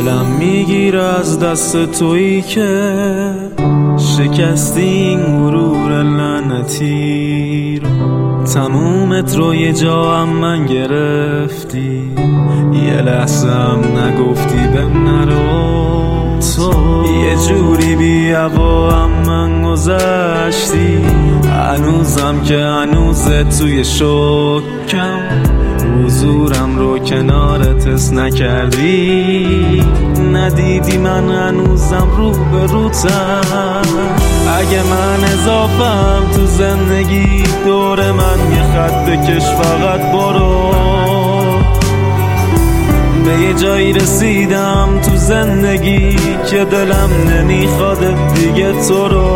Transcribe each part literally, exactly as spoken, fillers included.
دلم میگیر از دست تویی که شکستی این غرور لعنتی رو. تمومت رو یه جا هم من گرفتی، یه لحظه هم نگفتی بهم نرو. تو یه جوری بی هوا هم من گذشتی، هنوزم که هنوزت توی شکم، حضورم رو کنارت حس نکردی، ندیدی من هنوزم رو به روتم. اگه من اضافم تو زندگی دور من یه خط بکش فقط برو. به یه جایی رسیدم تو زندگی که دلم نمیخواد دیگه تو رو.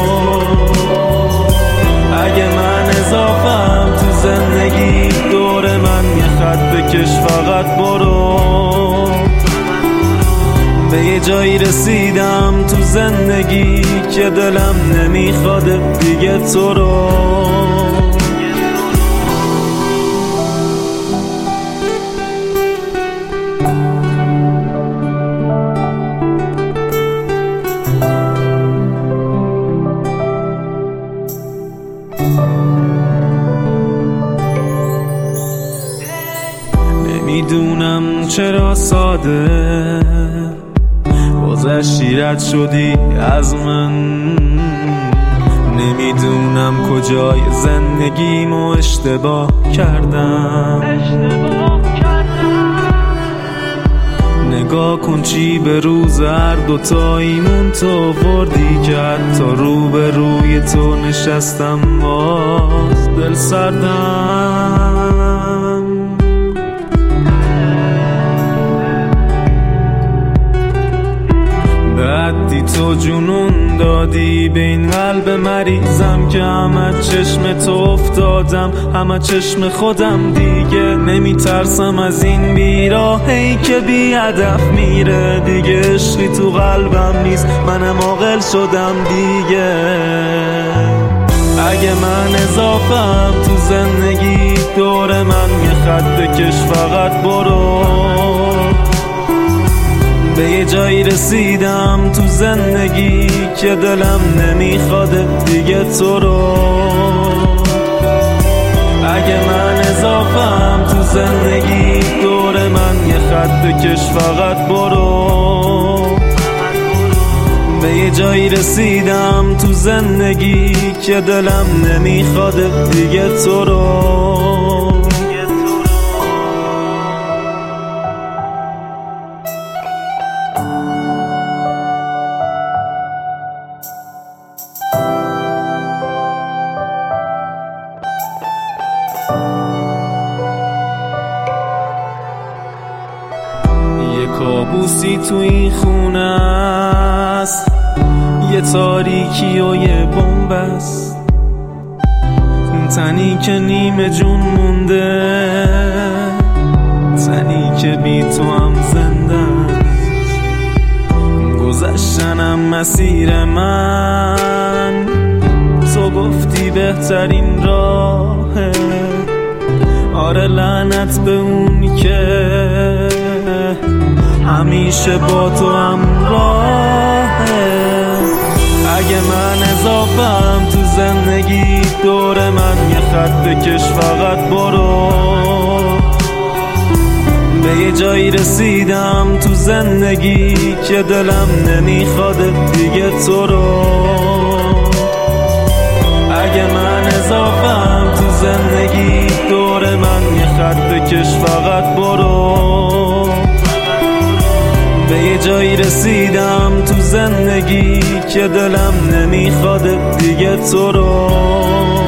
اگه من اضافم تو زندگی دور من یه خط بکش فقط برو. به یه جایی رسیدم تو زندگی که دلم نمیخواد دیگه تو رو. نمیدونم چرا ساده گذشتی رد شدی از من، نمیدونم کجای زندگیمو اشتباه کردم. نگاه کن چی به روز هر دوتاییمون تو بردی که حتی رو به روی تو نشستم باز دل سردم. بعدی تو جنون دادی به این قلب مریضم که همه چشم تو افتادم، همه چشم خودم دیگه. نمیترسم از این بیراهی که بی هدف میره دیگه. عشقی تو قلبم نیست منم عاقل شدم دیگه. اگه من اضافم تو زندگی دور من یه خط بکش فقط برو. به یه جایی رسیدم تو زندگی که دلم نمیخواد دیگه تو رو. اگه من اضافم تو زندگی دور من یه خط بکش فقط برو. به یه جایی رسیدم تو زندگی که دلم نمیخواد دیگه تو رو. یه کابوسی تو این خونه است، یه تاریکی و یه بمب است، تنی که نیمه جون مونده، تنی که بی تو هم زنده است. گذشتنم مسیر من، تو گفتی بهترین راهه. آره لعنت به اون که همیشه با تو همراهه. اگه من اضافم تو زندگی دور من یه خط بکش فقط برو. به یه جایی رسیدم تو زندگی که دلم نمیخواد دیگه تو رو. اگه من اضافم تو زندگی دور من یه خط بکش فقط برو. به یه جایی رسیدم تو زندگی که دلم نمیخواد دیگه تو رو.